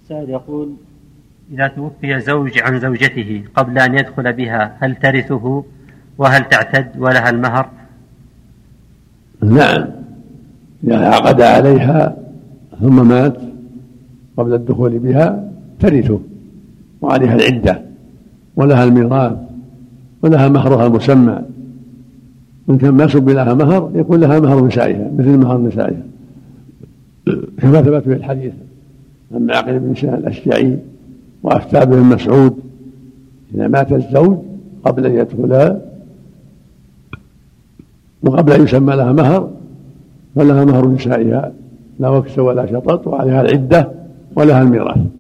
السائل يقول: إذا توفي زوج عن زوجته قبل أن يدخل بها هل ترثه وهل تعتد ولها المهر؟ نعم، إذا عقد عليها ثم مات قبل الدخول بها ترثه وعليها العدة ولها الميراث ولها مهرها المسمى. إن كان ما سب لها مهر يكون لها مهر نسائها مثل مهر نسائها، كما ثبت في الحديث عن معقل بن شاه الأشجعي وأفتى به ابن مسعود: إذا مات الزوج قبل أن يدخلها وقبل أن يسمى لها مهر فلها مهر نسائها لا وكس ولا شطط وعليها العدة ولها الميراث.